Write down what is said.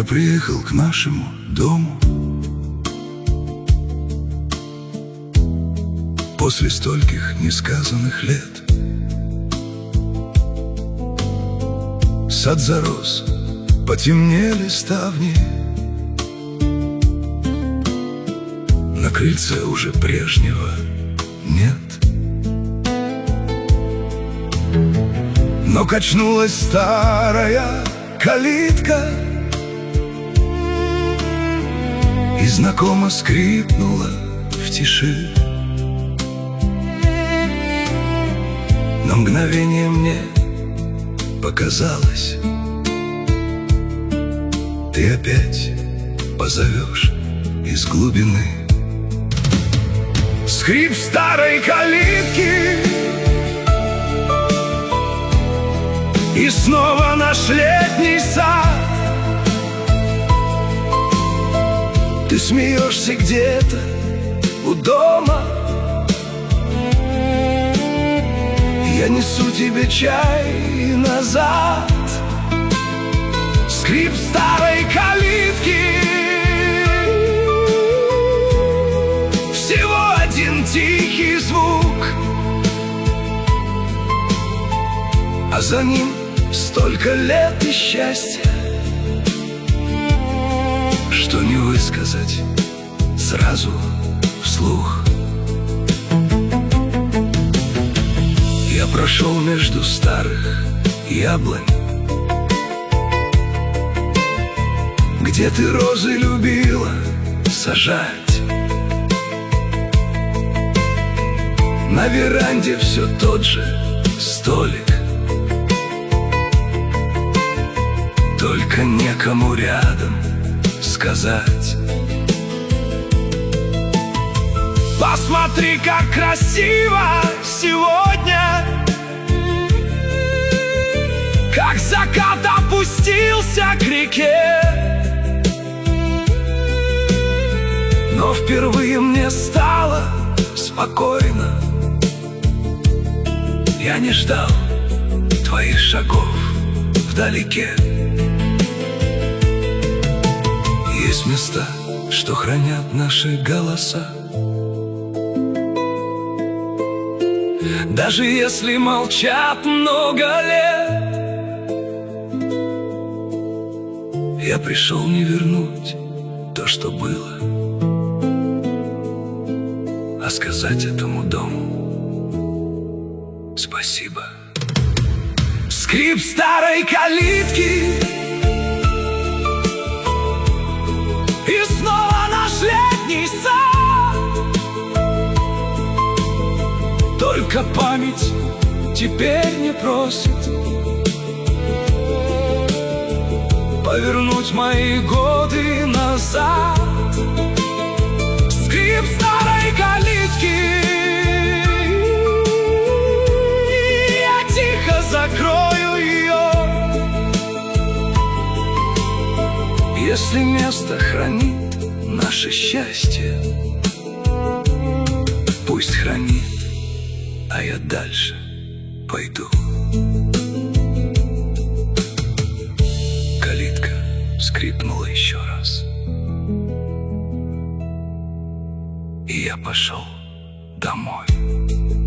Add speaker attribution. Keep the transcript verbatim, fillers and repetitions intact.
Speaker 1: приехал к нашему дому после стольких несказанных лет. Сад зарос, потемнели ставни, на крыльце уже прежнего нет. Но качнулась старая калитка и знакомо скрипнула в тиши. На мгновение мне показалось, ты опять позовешь из глубины. Скрип старой калитки, и снова наш летний сад. Ты смеешься где-то у дома, я несу тебе чай назад. Скрип старой калитки, всего один тихий звук, а за ним столько лет и счастья, что не высказать сразу вслух. Я прошел между старых яблонь, где ты розы любила сажать. На веранде все тот же столик, только некому рядом сказать. Посмотри, как красиво сегодня, как закат опустился к реке. Но впервые мне стало спокойно, я не ждал твоих шагов вдалеке. Есть места, что хранят наши голоса, даже если молчат много лет. Я пришел не вернуть то, что было, а сказать этому дому спасибо. Скрип старой калитки, и снова наш летний сад. Только память теперь не просит повернуть мои годы назад. Скрип старой калитки, я тихо закрою ее. Если место хранит наше счастье, пусть хранит, а я дальше пойду. Калитка скрипнула еще раз, и я пошел домой.